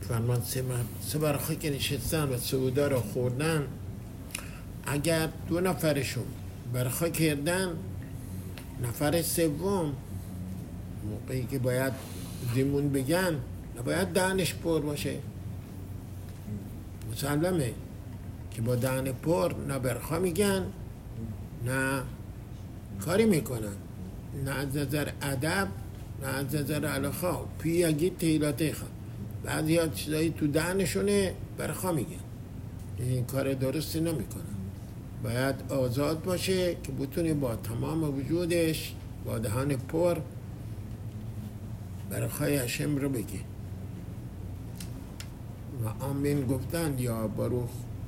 فرمان سه برخی که نشستن و سودا رو خوردن، اگر 2 نفرشون برخی کردن، نفر سوم موقعی که باید زیمون بگن نباید دهنش پر باشه. مسلمه که با دهن پر نه برخا میگن نه کاری میکنن، نه از نظر ادب نه از نظر علاقه پی اگی تیلاته خواه. بعضی ها چیزایی تو دهنشونه برخا میگن، این کار درستی نمیکنن. باید آزاد باشه که بتونه با تمام وجودش با دهان پر برخای هشم رو بگه و آمین گفتن یا باروخ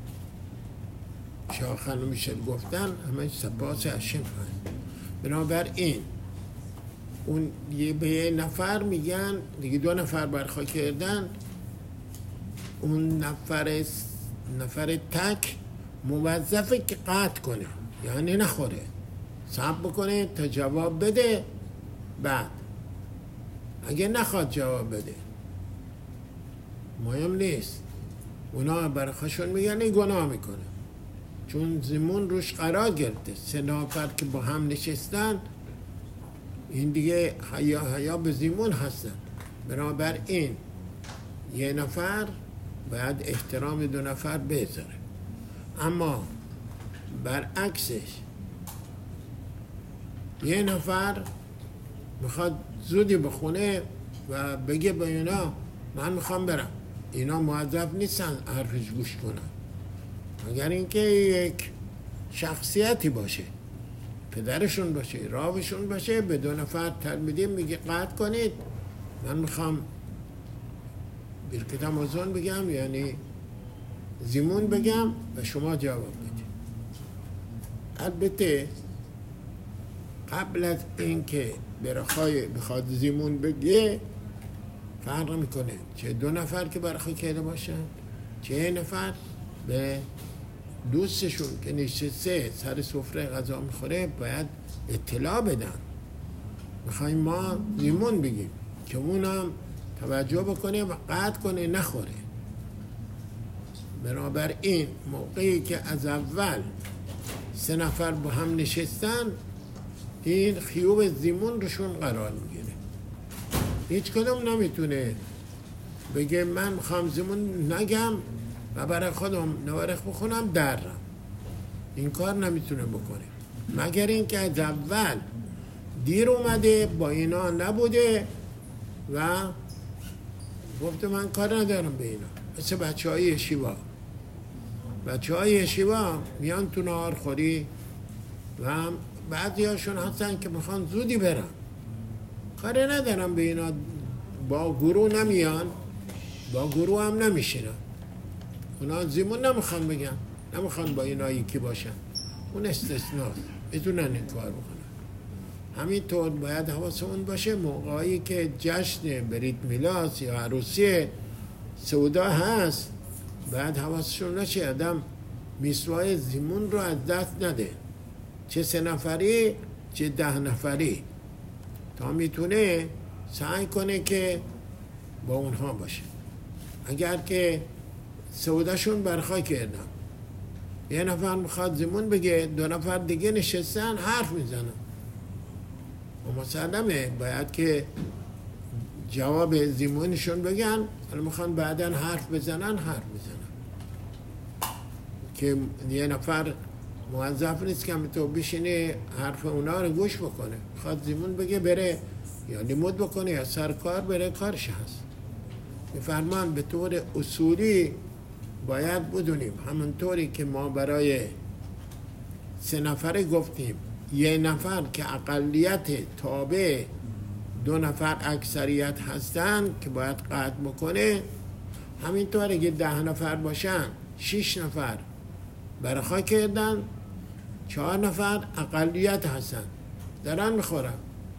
شاه خانم میشل گفتن، همه سپاس هشم هست. بنابراین اون به یه نفر میگن دیگه 2 نفر برخا کردن، اون نفر تک موظفه که قطع کنه، یعنی نخوره، صبر بکنه تا جواب بده. بعد اگه نخواد جواب بده مهم نیست، اونا برخاشون میگن این گناه میکنه، چون زیمون روش قرار گرفته. 3 نفر که با هم نشستن این دیگه حیا به زیمون هستن. بنابراین یه نفر باید احترام 2 نفر بذاره. اما برعکسش یه نفر میخواد زودی بخونه و بگه به اینا من میخوام برم، اینا موظف نیستن حرفش گوش کنن، مگر اینکه یک شخصیتی باشه، پدرشون باشه، راوشون باشه، به 2 نفر تلمیدی میگه قطع کنید، من میخوام برکت آمازون بگم، یعنی زیمون بگم و شما جواب بدید. البته قبل از اینکه برخای بخواد زیمون بگه فرق میکنه چه 2 نفر که برخای کرده باشن، چه 1 نفر به دوستشون که نشسته سر سفره غذا میخوره باید اطلاع بدن میخوایم ما زیمون بگیم، که اونم توجه بکنه و قطع کنه نخوره. بنابراین موقعی که از اول 3 نفر با هم نشستن این خیوب زیمون روشون قرار میگیره. هیچ کدوم نمیتونه بگه من میخوام زیمون نگم و برای خودم نوارخ بخونم درم، این کار نمیتونه بکنه مگر اینکه از اول دیر اومده با اینا نبوده و گفته من کار ندارم به اینا. مثل بچه های یشیوا میان تو نهار خوری و بعضی هاشون هستن که میخوان زودی برن، کار ندارم به اینا، با گروه نمیان، با گروه هم نمیشینن، اونا زیمون نمیخوان بگن، نمیخوان با اینا یکی باشن، اون استثناست، میتونن این کار بکنن. همینطور باید حواسمون باشه موقعی که جشن بریت میلاس یا عروسی سودا هست باید حواسشون نشه آدم میسوای زیمون رو از دست نده، چه 3 نفری چه 10 نفری، تا میتونه سعی کنه که با اونها باشه. اگر که سوداشون برخواه کردن 1 نفر میخواد زیمون بگه، 2 نفر دیگه نشستن حرف میزنن و مسلمه باید که جواب زیمونشون بگن، حالا میخوان بعدن حرف بزنن که 1 نفر موظف نیست که تو بشینه حرف اونا رو گوش بکنه، میخواد زیمون بگه بره یا نمود بکنه یا سرکار بره کارش هست. میفرمان به طور اصولی باید بدونیم همونطوری که ما برای 3 نفره گفتیم 1 نفر که اقلیت تابع 2 نفر اکثریت هستن که باید قطع بکنه، همینطور اگه 10 نفر باشن 6 نفر برخواه کردن، 4 نفر اقلیت هستن دارن میخورن،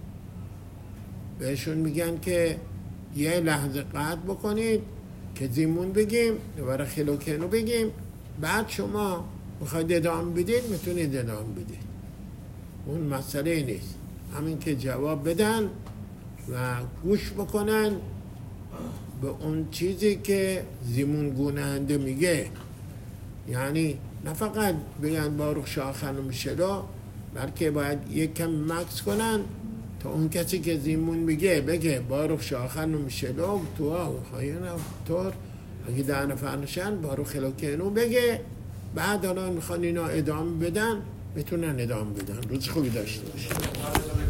بهشون میگن که یه لحظه قطع بکنید که زیمون بگیم دوباره خلوکنو بگیم، بعد شما میخواید ادامه بدید میتونید ادامه بدید، اون مسئله نیست. همین که جواب بدن و گوش بکنن به اون چیزی که زیمون گونهنده میگه. یعنی نه فقط بگن باروخ شاه خانم شلو، بلکه باید یک کم مکس کنن تا اون کسی که زیمون میگه بگه باروخ شاه خانم شلو تو خواهینا طور اگه 10 نفر نشن باروخ خلوکینو بگه. بعد الان میخوان اینا ادامه بدن، بتونن ادامه بدن. روز خوبی داشته باشید.